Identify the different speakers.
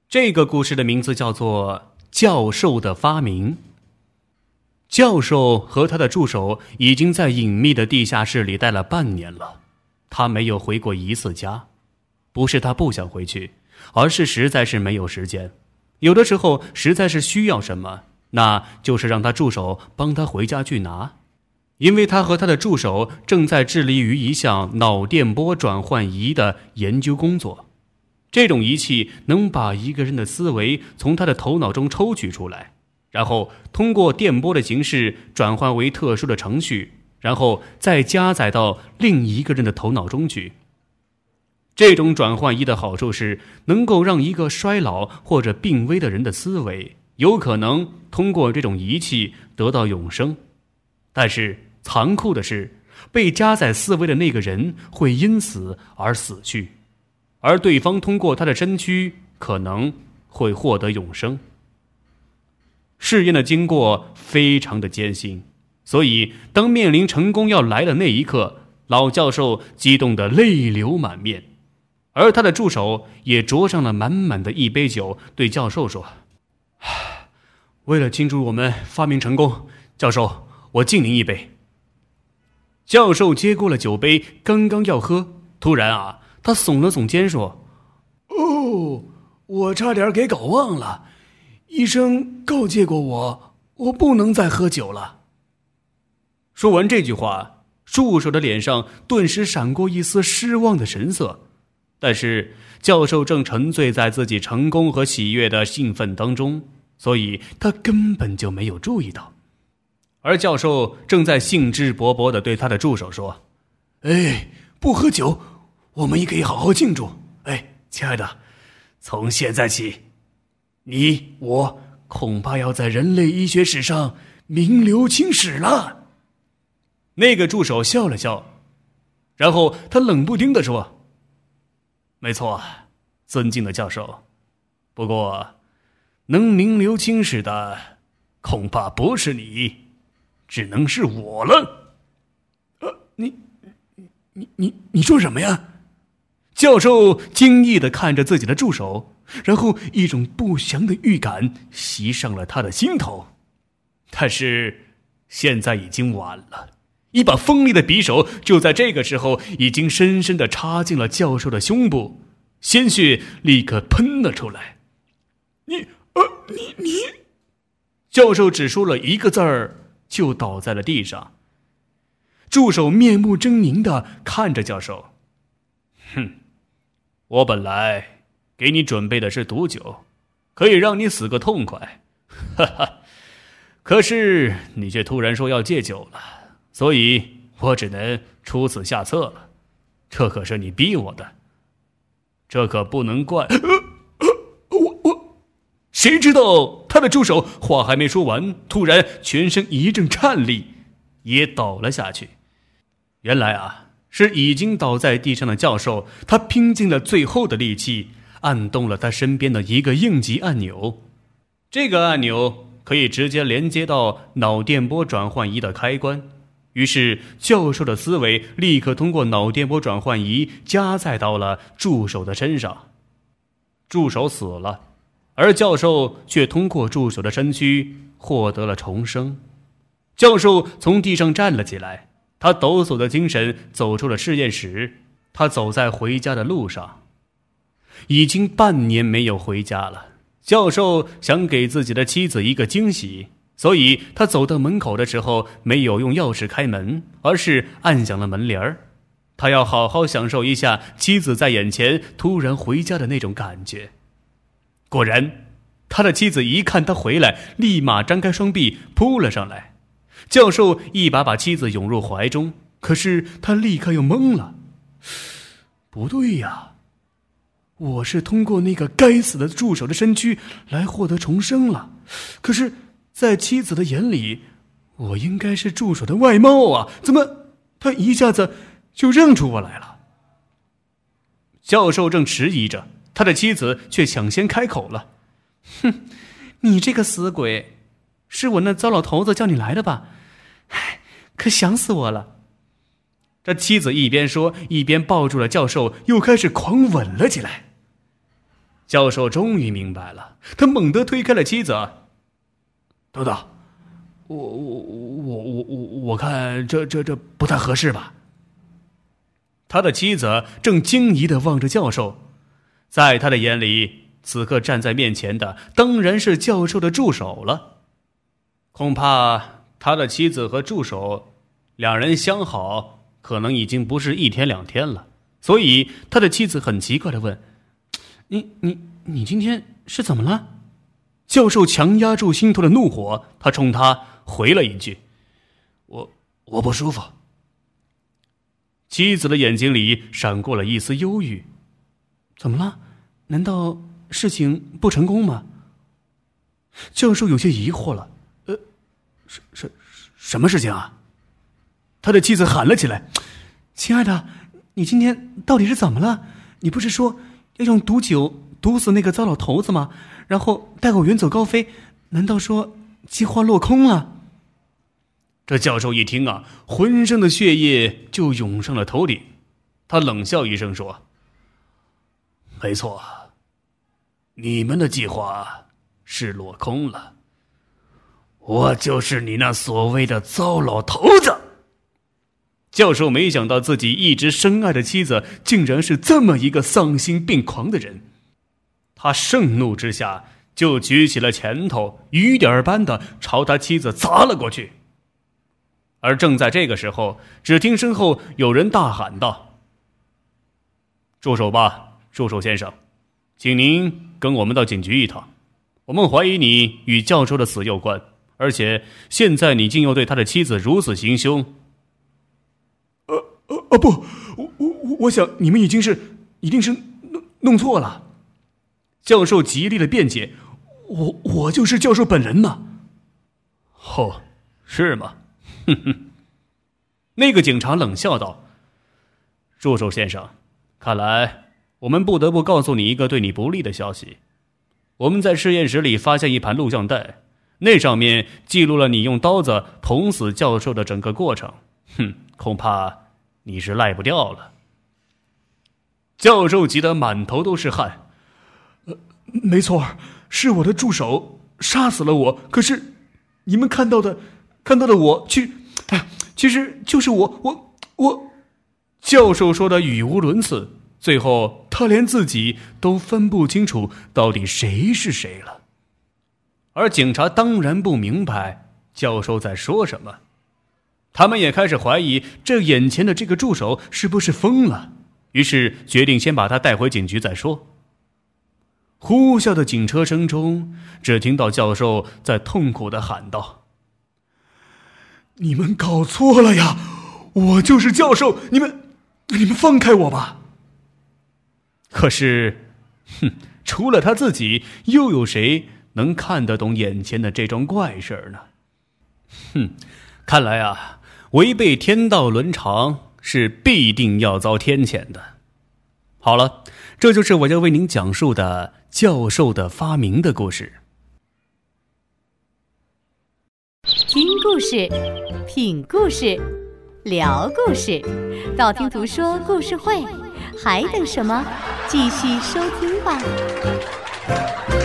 Speaker 1: 这个故事的名字叫做《教授的发明》。教授和他的助手已经在隐秘的地下室里待了半年了，他没有回过一次家。不是他不想回去，而是实在是没有时间。有的时候实在是需要什么，那就是让他助手帮他回家去拿。因为他和他的助手正在致力于一项脑电波转换仪的研究工作。这种仪器能把一个人的思维从他的头脑中抽取出来，然后通过电波的形式转换为特殊的程序，然后再加载到另一个人的头脑中去。这种转换仪的好处是能够让一个衰老或者病危的人的思维有可能通过这种仪器得到永生。但是残酷的是，被加载思维的那个人会因此而死去，而对方通过他的身躯可能会获得永生。试验的经过非常的艰辛，所以当面临成功要来的那一刻，老教授激动得泪流满面，而他的助手也酌上了满满的一杯酒，对教授说：为了庆祝我们发明成功，教授，我敬您一杯。教授接过了酒杯，刚刚要喝，突然他耸了耸肩说：我差点给搞忘了，医生告诫过我不能再喝酒了。说完这句话，助手的脸上顿时闪过一丝失望的神色，但是教授正沉醉在自己成功和喜悦的兴奋当中，所以他根本就没有注意到。而教授正在兴致勃勃地对他的助手说：不喝酒，我们也可以好好庆祝。亲爱的，从现在起，你我恐怕要在人类医学史上名留青史了。那个助手笑了笑，然后他冷不丁地说：没错，尊敬的教授，不过能名留青史的恐怕不是你，只能是我了。你说什么呀？教授惊异地看着自己的助手，然后一种不祥的预感袭上了他的心头。但是现在已经晚了，一把锋利的匕首就在这个时候已经深深地插进了教授的胸部，鲜血立刻喷了出来。你教授只说了一个字儿，就倒在了地上。助手面目狰狞地看着教授：我本来给你准备的是毒酒，可以让你死个痛快，可是你却突然说要戒酒了，所以我只能出此下策了。这可是你逼我的，这可不能怪谁知道他的助手话还没说完，突然全身一阵颤栗，也倒了下去。原来是已经倒在地上的教授，他拼尽了最后的力气，按动了他身边的一个应急按钮。这个按钮可以直接连接到脑电波转换仪的开关，于是教授的思维立刻通过脑电波转换仪加载到了助手的身上。助手死了，而教授却通过助手的身躯获得了重生。教授从地上站了起来，他抖擞的精神走出了实验室。他走在回家的路上，已经半年没有回家了。教授想给自己的妻子一个惊喜，所以他走到门口的时候没有用钥匙开门，而是按响了门铃儿。他要好好享受一下妻子在眼前突然回家的那种感觉。果然，他的妻子一看他回来，立马张开双臂扑了上来。教授一把把妻子拥入怀中，可是他立刻又懵了。不对呀，我是通过那个该死的助手的身躯来获得重生了，可是在妻子的眼里，我应该是助手的外貌啊，怎么他一下子就认出我来了？教授正迟疑着，他的妻子却抢先开口了：你这个死鬼，是我那糟老头子叫你来的吧？可想死我了。这妻子一边说，一边抱住了教授，又开始狂吻了起来。 教授终于明白了，他猛地推开了妻子。等等，我看这不太合适吧？他的妻子正惊疑地望着教授，在他的眼里，此刻站在面前的当然是教授的助手了。恐怕他的妻子和助手两人相好，可能已经不是1天2天了。所以他的妻子很奇怪地问：你今天是怎么了？教授强压住心头的怒火，他冲他回了一句：我不舒服。妻子的眼睛里闪过了一丝忧郁。怎么了？难道事情不成功吗？教授有些疑惑了。什么事情啊？他的妻子喊了起来：亲爱的，你今天到底是怎么了？你不是说要用毒酒毒死那个糟老头子吗？然后带我远走高飞，难道说计划落空了？这教授一听啊，浑身的血液就涌上了头顶。他冷笑一声说：没错，你们的计划是落空了，我就是你那所谓的糟老头子。教授没想到自己一直深爱的妻子竟然是这么一个丧心病狂的人，他盛怒之下就举起了拳头，雨点般的朝他妻子砸了过去。而正在这个时候，只听身后有人大喊道：住手吧，助手先生，请您跟我们到警局一趟，我们怀疑你与教授的死有关，而且现在你竟又对他的妻子如此行凶。不，我想你们一定是弄错了。教授极力的辩解：我就是教授本人嘛。哦，是吗？哼哼。那个警察冷笑道：助手先生，看来我们不得不告诉你一个对你不利的消息。我们在实验室里发现一盘录像带，那上面记录了你用刀子捅死教授的整个过程。恐怕你是赖不掉了。教授急得满头都是汗。没错，是我的助手杀死了我，可是你们看到的我其实就是我。教授说的语无伦次，最后他连自己都分不清楚到底谁是谁了。而警察当然不明白教授在说什么，他们也开始怀疑这眼前的这个助手是不是疯了，于是决定先把他带回警局再说。呼啸的警车声中，只听到教授在痛苦地喊道：你们搞错了呀，我就是教授，你们放开我吧。可是除了他自己，又有谁能看得懂眼前的这桩怪事呢？看来啊，违背天道伦常是必定要遭天谴的。好了，这就是我要为您讲述的教授的发明的故事。
Speaker 2: 听故事，品故事，聊故事，道听途说故事会，还等什么？继续收听吧。